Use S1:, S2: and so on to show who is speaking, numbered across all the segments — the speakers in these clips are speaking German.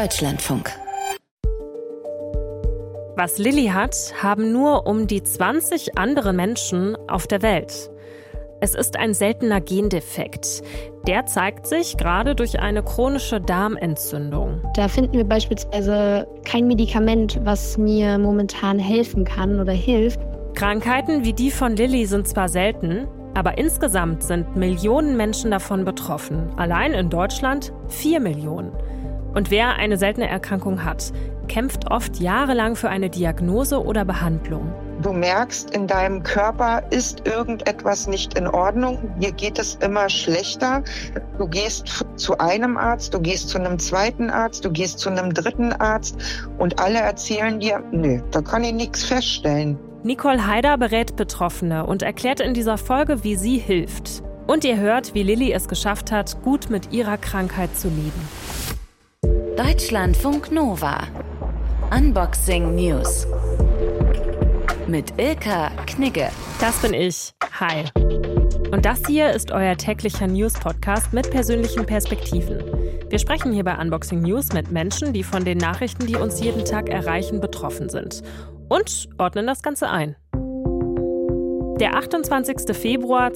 S1: Deutschlandfunk.
S2: Was Lilly hat, haben nur um die 20 andere Menschen auf der Welt. Es ist ein seltener Gendefekt. Der zeigt sich gerade durch eine chronische Darmentzündung.
S3: Da finden wir beispielsweise kein Medikament, was mir momentan helfen kann oder hilft.
S2: Krankheiten wie die von Lilly sind zwar selten, aber insgesamt sind Millionen Menschen davon betroffen. Allein in Deutschland 4 Millionen. Und wer eine seltene Erkrankung hat, kämpft oft jahrelang für eine Diagnose oder Behandlung.
S4: Du merkst, in deinem Körper ist irgendetwas nicht in Ordnung. Dir geht es immer schlechter. Du gehst zu einem Arzt, du gehst zu einem zweiten Arzt, du gehst zu einem dritten Arzt und alle erzählen dir, nö, da kann ich nichts feststellen.
S2: Nicole Haider berät Betroffene und erklärt in dieser Folge, wie sie hilft. Und ihr hört, wie Lilly es geschafft hat, gut mit ihrer Krankheit zu leben.
S1: Deutschlandfunk Nova. Unboxing News. Mit Ilka Knigge.
S2: Das bin ich. Hi. Und das hier ist euer täglicher News-Podcast mit persönlichen Perspektiven. Wir sprechen hier bei Unboxing News mit Menschen, die von den Nachrichten, die uns jeden Tag erreichen, betroffen sind. Und ordnen das Ganze ein. Der 28. Februar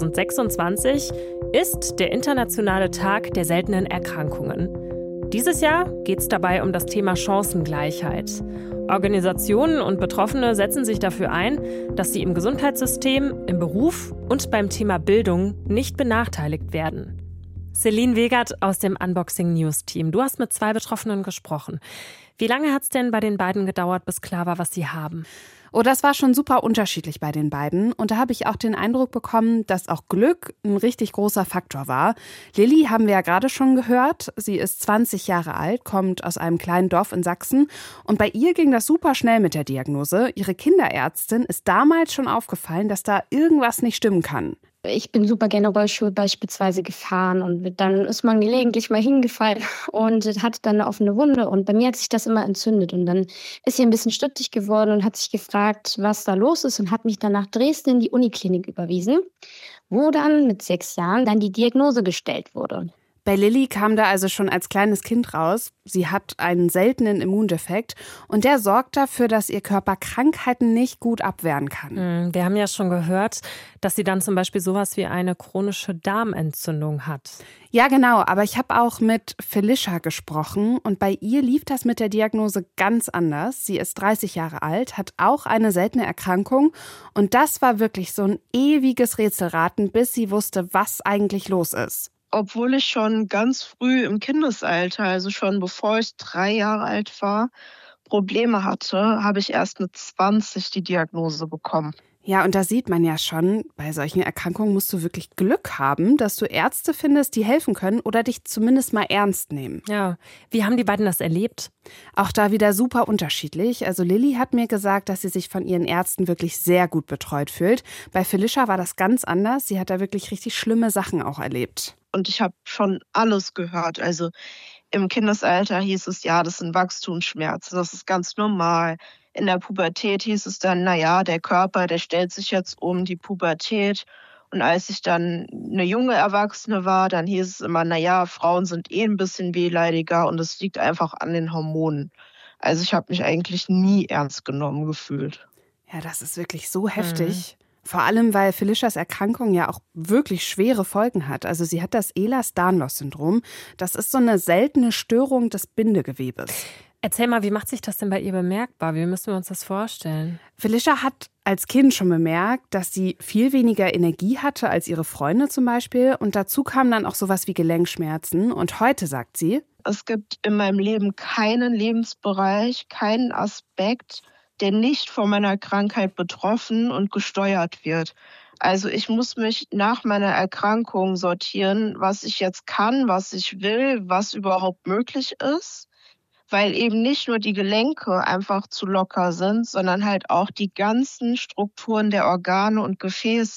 S2: 2026 ist der internationale Tag der seltenen Erkrankungen. Dieses Jahr geht es dabei um das Thema Chancengleichheit. Organisationen und Betroffene setzen sich dafür ein, dass sie im Gesundheitssystem, im Beruf und beim Thema Bildung nicht benachteiligt werden. Celine Wegert aus dem Unboxing News Team. Du hast mit 2 Betroffenen gesprochen. Wie lange hat es denn bei den beiden gedauert, bis klar war, was sie haben?
S5: Oh, das war schon super unterschiedlich bei den beiden. Und da habe ich auch den Eindruck bekommen, dass auch Glück ein richtig großer Faktor war. Lilly haben wir ja gerade schon gehört. Sie ist 20 Jahre alt, kommt aus einem kleinen Dorf in Sachsen. Und bei ihr ging das super schnell mit der Diagnose. Ihre Kinderärztin ist damals schon aufgefallen, dass da irgendwas nicht stimmen kann.
S3: Ich bin super gerne Rollstuhl beispielsweise gefahren und dann ist man gelegentlich mal hingefallen und hat dann eine offene Wunde und bei mir hat sich das immer entzündet und dann ist sie ein bisschen stutzig geworden und hat sich gefragt, was da los ist und hat mich dann nach Dresden in die Uniklinik überwiesen, wo dann mit 6 Jahren dann die Diagnose gestellt wurde.
S5: Bei Lilly kam da also schon als kleines Kind raus, sie hat einen seltenen Immundefekt und der sorgt dafür, dass ihr Körper Krankheiten nicht gut abwehren kann.
S2: Wir haben ja schon gehört, dass sie dann zum Beispiel sowas wie eine chronische Darmentzündung hat.
S5: Ja, genau, aber ich habe auch mit Felicia gesprochen und bei ihr lief das mit der Diagnose ganz anders. Sie ist 30 Jahre alt, hat auch eine seltene Erkrankung und das war wirklich so ein ewiges Rätselraten, bis sie wusste, was eigentlich los ist.
S6: Obwohl ich schon ganz früh im Kindesalter, also schon bevor ich 3 Jahre alt war, Probleme hatte, habe ich erst mit 20 die Diagnose bekommen.
S5: Ja, und da sieht man ja schon, bei solchen Erkrankungen musst du wirklich Glück haben, dass du Ärzte findest, die helfen können oder dich zumindest mal ernst nehmen.
S2: Ja, wie haben die beiden das erlebt?
S5: Auch da wieder super unterschiedlich. Also Lilly hat mir gesagt, dass sie sich von ihren Ärzten wirklich sehr gut betreut fühlt. Bei Felicia war das ganz anders. Sie hat da wirklich richtig schlimme Sachen auch erlebt.
S6: Und ich habe schon alles gehört. Also im Kindesalter hieß es, ja, das sind Wachstumsschmerzen, das ist ganz normal. In der Pubertät hieß es dann, naja, der Körper, der stellt sich jetzt um die Pubertät. Und als ich dann eine junge Erwachsene war, dann hieß es immer, naja, Frauen sind ein bisschen wehleidiger und es liegt einfach an den Hormonen. Also ich habe mich eigentlich nie ernst genommen gefühlt.
S5: Ja, das ist wirklich so heftig. Vor allem, weil Felicias Erkrankung ja auch wirklich schwere Folgen hat. Also sie hat das Ehlers-Danlos-Syndrom. Das ist so eine seltene Störung des Bindegewebes.
S2: Erzähl mal, wie macht sich das denn bei ihr bemerkbar? Wie müssen wir uns das vorstellen?
S5: Felicia hat als Kind schon bemerkt, dass sie viel weniger Energie hatte als ihre Freunde zum Beispiel. Und dazu kam dann auch sowas wie Gelenkschmerzen. Und heute sagt sie:
S6: Es gibt in meinem Leben keinen Lebensbereich, keinen Aspekt, der nicht von meiner Krankheit betroffen und gesteuert wird. Also ich muss mich nach meiner Erkrankung sortieren, was ich jetzt kann, was ich will, was überhaupt möglich ist. Weil eben nicht nur die Gelenke einfach zu locker sind, sondern halt auch die ganzen Strukturen der Organe und Gefäße.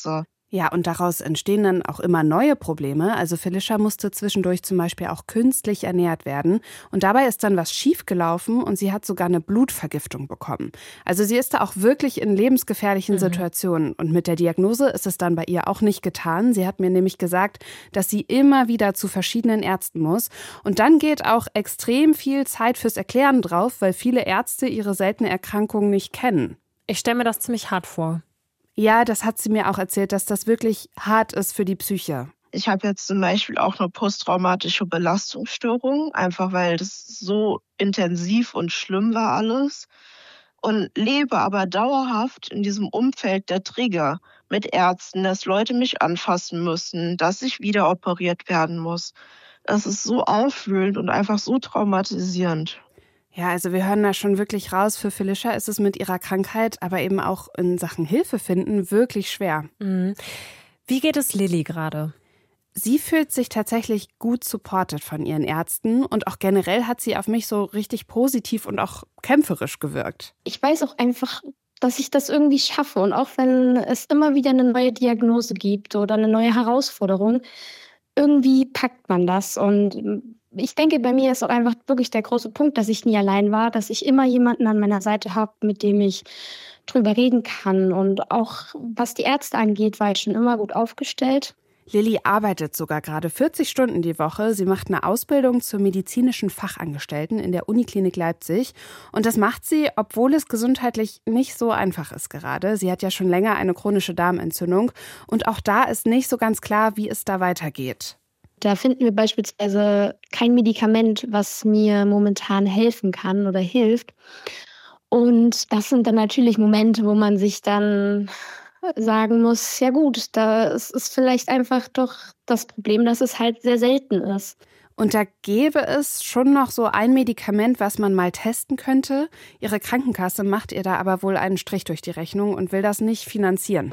S5: Ja, und daraus entstehen dann auch immer neue Probleme. Also Felicia musste zwischendurch zum Beispiel auch künstlich ernährt werden. Und dabei ist dann was schiefgelaufen und sie hat sogar eine Blutvergiftung bekommen. Also sie ist da auch wirklich in lebensgefährlichen Situationen. Und mit der Diagnose ist es dann bei ihr auch nicht getan. Sie hat mir nämlich gesagt, dass sie immer wieder zu verschiedenen Ärzten muss. Und dann geht auch extrem viel Zeit fürs Erklären drauf, weil viele Ärzte ihre seltene Erkrankung nicht kennen.
S2: Ich stelle mir das ziemlich hart vor.
S5: Ja, das hat sie mir auch erzählt, dass das wirklich hart ist für die Psyche.
S6: Ich habe jetzt zum Beispiel auch eine posttraumatische Belastungsstörung, einfach weil das so intensiv und schlimm war alles. Und lebe aber dauerhaft in diesem Umfeld der Trigger mit Ärzten, dass Leute mich anfassen müssen, dass ich wieder operiert werden muss. Das ist so aufwühlend und einfach so traumatisierend.
S5: Ja, also wir hören da schon wirklich raus, für Felicia ist es mit ihrer Krankheit, aber eben auch in Sachen Hilfe finden, wirklich schwer.
S2: Wie geht es Lilly gerade?
S5: Sie fühlt sich tatsächlich gut supported von ihren Ärzten und auch generell hat sie auf mich so richtig positiv und auch kämpferisch gewirkt.
S3: Ich weiß auch einfach, dass ich das irgendwie schaffe. Und auch wenn es immer wieder eine neue Diagnose gibt oder eine neue Herausforderung, irgendwie packt man das. Und ich denke, bei mir ist auch einfach wirklich der große Punkt, dass ich nie allein war, dass ich immer jemanden an meiner Seite habe, mit dem ich drüber reden kann. Und auch was die Ärzte angeht, war ich schon immer gut aufgestellt.
S5: Lilly arbeitet sogar gerade 40 Stunden die Woche. Sie macht eine Ausbildung zur medizinischen Fachangestellten in der Uniklinik Leipzig. Und das macht sie, obwohl es gesundheitlich nicht so einfach ist gerade. Sie hat ja schon länger eine chronische Darmentzündung. Und auch da ist nicht so ganz klar, wie es da weitergeht.
S3: Da finden wir beispielsweise kein Medikament, was mir momentan helfen kann oder hilft. Und das sind dann natürlich Momente, wo man sich dann sagen muss, ja gut, da ist vielleicht einfach doch das Problem, dass es halt sehr selten ist.
S5: Und da gäbe es schon noch so ein Medikament, was man mal testen könnte. Ihre Krankenkasse macht ihr da aber wohl einen Strich durch die Rechnung und will das nicht finanzieren.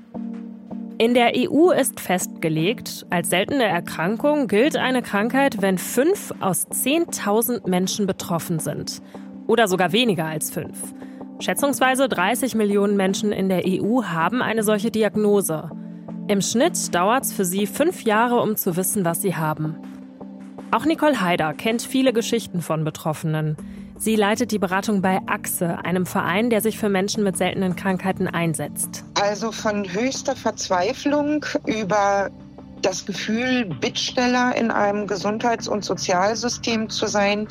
S2: In der EU ist festgelegt, als seltene Erkrankung gilt eine Krankheit, wenn 5 aus 10.000 Menschen betroffen sind. Oder sogar weniger als 5. Schätzungsweise 30 Millionen Menschen in der EU haben eine solche Diagnose. Im Schnitt dauert es für sie 5 Jahre, um zu wissen, was sie haben. Auch Nicole Haider kennt viele Geschichten von Betroffenen. Sie leitet die Beratung bei AXE, einem Verein, der sich für Menschen mit seltenen Krankheiten einsetzt.
S4: Also von höchster Verzweiflung über das Gefühl, Bittsteller in einem Gesundheits- und Sozialsystem zu sein,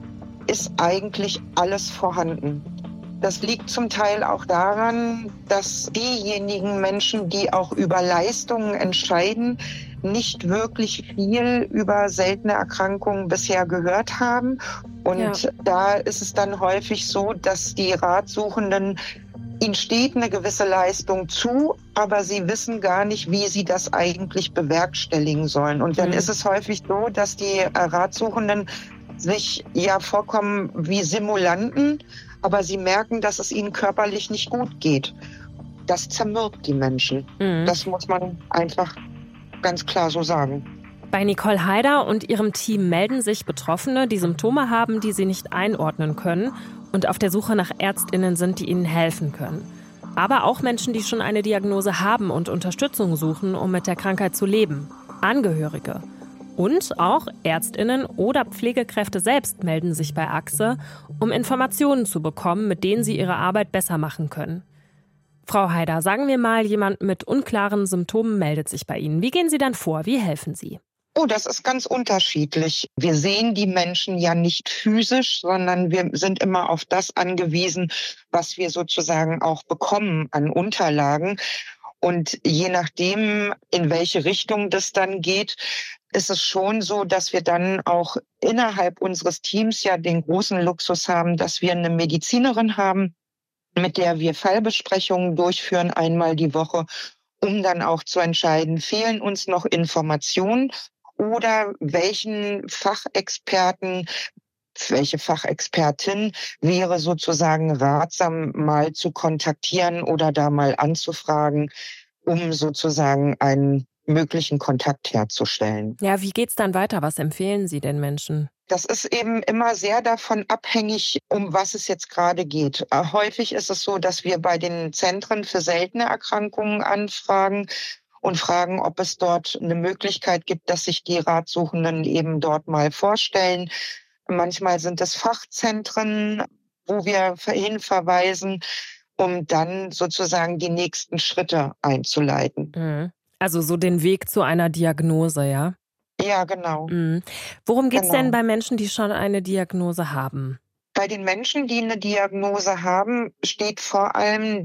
S4: ist eigentlich alles vorhanden. Das liegt zum Teil auch daran, dass diejenigen Menschen, die auch über Leistungen entscheiden, nicht wirklich viel über seltene Erkrankungen bisher gehört haben. Und da ist es dann häufig so, dass die Ratsuchenden, ihnen steht eine gewisse Leistung zu, aber sie wissen gar nicht, wie sie das eigentlich bewerkstelligen sollen. Und dann ist es häufig so, dass die Ratsuchenden sich ja vorkommen wie Simulanten, aber sie merken, dass es ihnen körperlich nicht gut geht. Das zermürbt die Menschen. Das muss man einfach ganz klar so sagen.
S2: Bei Nicole Haider und ihrem Team melden sich Betroffene, die Symptome haben, die sie nicht einordnen können und auf der Suche nach ÄrztInnen sind, die ihnen helfen können. Aber auch Menschen, die schon eine Diagnose haben und Unterstützung suchen, um mit der Krankheit zu leben. Angehörige. Und auch ÄrztInnen oder Pflegekräfte selbst melden sich bei AXE, um Informationen zu bekommen, mit denen sie ihre Arbeit besser machen können. Frau Haider, sagen wir mal, jemand mit unklaren Symptomen meldet sich bei Ihnen. Wie gehen Sie dann vor? Wie helfen Sie?
S4: Oh, das ist ganz unterschiedlich. Wir sehen die Menschen ja nicht physisch, sondern wir sind immer auf das angewiesen, was wir sozusagen auch bekommen an Unterlagen. Und je nachdem, in welche Richtung das dann geht, ist es schon so, dass wir dann auch innerhalb unseres Teams ja den großen Luxus haben, dass wir eine Medizinerin haben, mit der wir Fallbesprechungen durchführen einmal die Woche, um dann auch zu entscheiden, fehlen uns noch Informationen oder welche Fachexpertin wäre sozusagen ratsam, mal zu kontaktieren oder da mal anzufragen, um sozusagen einen möglichen Kontakt herzustellen.
S2: Ja, wie geht's dann weiter? Was empfehlen Sie den Menschen?
S4: Das ist eben immer sehr davon abhängig, um was es jetzt gerade geht. Häufig ist es so, dass wir bei den Zentren für seltene Erkrankungen anfragen und fragen, ob es dort eine Möglichkeit gibt, dass sich die Ratsuchenden eben dort mal vorstellen. Manchmal sind es Fachzentren, wo wir hinverweisen, um dann sozusagen die nächsten Schritte einzuleiten.
S2: Also so den Weg zu einer Diagnose, ja?
S4: Ja, genau.
S2: Worum geht es denn bei Menschen, die schon eine Diagnose haben?
S4: Bei den Menschen, die eine Diagnose haben, steht vor allem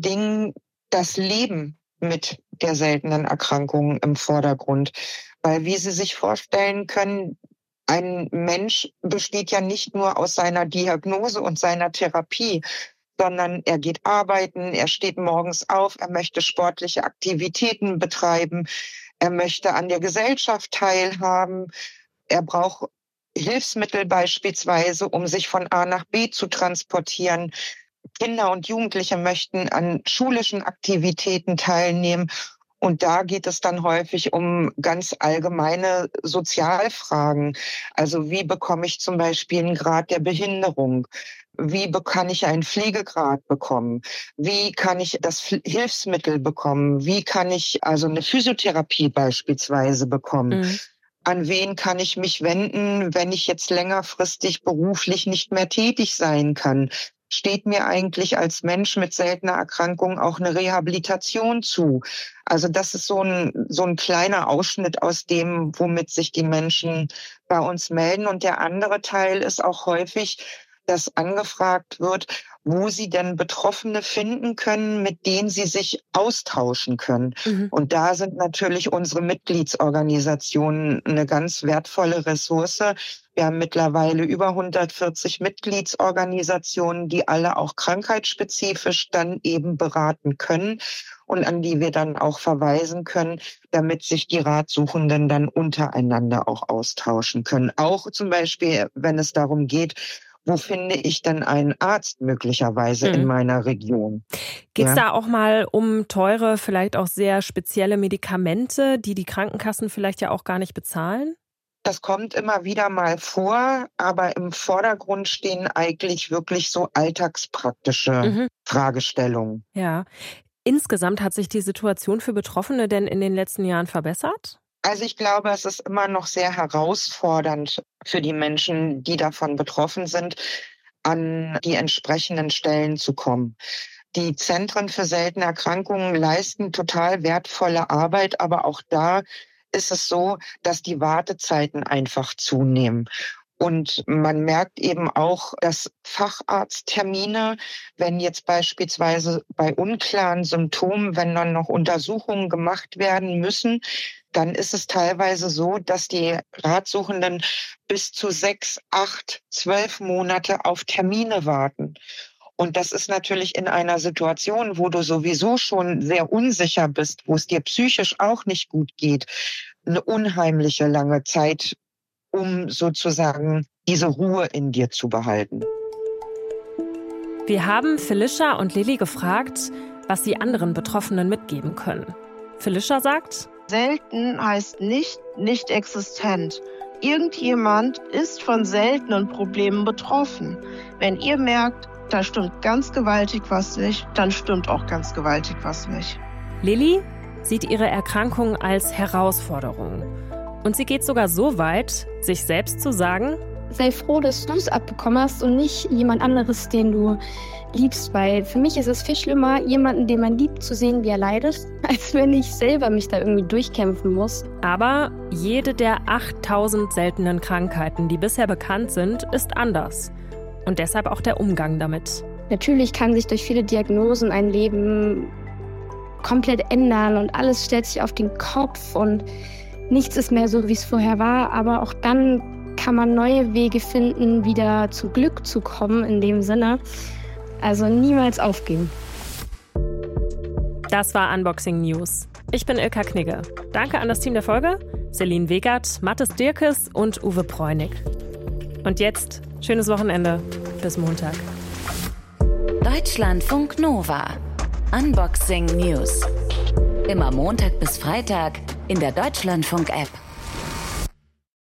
S4: das Leben mit der seltenen Erkrankung im Vordergrund. Weil, wie Sie sich vorstellen können, ein Mensch besteht ja nicht nur aus seiner Diagnose und seiner Therapie, sondern er geht arbeiten, er steht morgens auf, er möchte sportliche Aktivitäten betreiben, er möchte an der Gesellschaft teilhaben, er braucht Hilfsmittel beispielsweise, um sich von A nach B zu transportieren. Kinder und Jugendliche möchten an schulischen Aktivitäten teilnehmen. Und da geht es dann häufig um ganz allgemeine Sozialfragen. Also wie bekomme ich zum Beispiel einen Grad der Behinderung? Wie kann ich einen Pflegegrad bekommen? Wie kann ich das Hilfsmittel bekommen? Wie kann ich also eine Physiotherapie beispielsweise bekommen? An wen kann ich mich wenden, wenn ich jetzt längerfristig beruflich nicht mehr tätig sein kann? Steht mir eigentlich als Mensch mit seltener Erkrankung auch eine Rehabilitation zu? Also das ist so ein kleiner Ausschnitt aus dem, womit sich die Menschen bei uns melden. Und der andere Teil ist auch häufig, dass angefragt wird, wo sie denn Betroffene finden können, mit denen sie sich austauschen können. Und da sind natürlich unsere Mitgliedsorganisationen eine ganz wertvolle Ressource. Wir haben mittlerweile über 140 Mitgliedsorganisationen, die alle auch krankheitsspezifisch dann eben beraten können und an die wir dann auch verweisen können, damit sich die Ratsuchenden dann untereinander auch austauschen können. Auch zum Beispiel, wenn es darum geht, wo finde ich denn einen Arzt möglicherweise in meiner Region?
S2: Geht es da auch mal um teure, vielleicht auch sehr spezielle Medikamente, die die Krankenkassen vielleicht ja auch gar nicht bezahlen?
S4: Das kommt immer wieder mal vor, aber im Vordergrund stehen eigentlich wirklich so alltagspraktische Fragestellungen.
S2: Ja. Insgesamt hat sich die Situation für Betroffene denn in den letzten Jahren verbessert?
S4: Also ich glaube, es ist immer noch sehr herausfordernd für die Menschen, die davon betroffen sind, an die entsprechenden Stellen zu kommen. Die Zentren für seltene Erkrankungen leisten total wertvolle Arbeit, aber auch da ist es so, dass die Wartezeiten einfach zunehmen. Und man merkt eben auch, dass Facharzttermine, wenn jetzt beispielsweise bei unklaren Symptomen, wenn dann noch Untersuchungen gemacht werden müssen, dann ist es teilweise so, dass die Ratsuchenden bis zu 6, 8, 12 Monate auf Termine warten. Und das ist natürlich in einer Situation, wo du sowieso schon sehr unsicher bist, wo es dir psychisch auch nicht gut geht, eine unheimliche lange Zeit, um sozusagen diese Ruhe in dir zu behalten.
S2: Wir haben Felicia und Lilly gefragt, was sie anderen Betroffenen mitgeben können. Felicia sagt:
S6: Selten heißt nicht existent. Irgendjemand ist von seltenen Problemen betroffen. Wenn ihr merkt, da stimmt ganz gewaltig was nicht, dann stimmt auch ganz gewaltig was nicht.
S2: Lilly sieht ihre Erkrankung als Herausforderung. Und sie geht sogar so weit, sich selbst zu sagen:
S3: Sei froh, dass du es abbekommen hast und nicht jemand anderes, den du liebst. Weil für mich ist es viel schlimmer, jemanden, den man liebt, zu sehen, wie er leidet, als wenn ich selber mich da irgendwie durchkämpfen muss.
S2: Aber jede der 8000 seltenen Krankheiten, die bisher bekannt sind, ist anders. Und deshalb auch der Umgang damit.
S3: Natürlich kann sich durch viele Diagnosen ein Leben komplett ändern und alles stellt sich auf den Kopf und nichts ist mehr so, wie es vorher war. Aber auch dann kann man neue Wege finden, wieder zu Glück zu kommen in dem Sinne. Also niemals aufgeben.
S2: Das war Unboxing News. Ich bin Ilka Knigge. Danke an das Team der Folge: Celine Wegert, Mathis Dirkes und Uwe Preunig. Und jetzt schönes Wochenende. Bis Montag.
S1: Deutschlandfunk Nova. Unboxing News. Immer Montag bis Freitag in der Deutschlandfunk-App.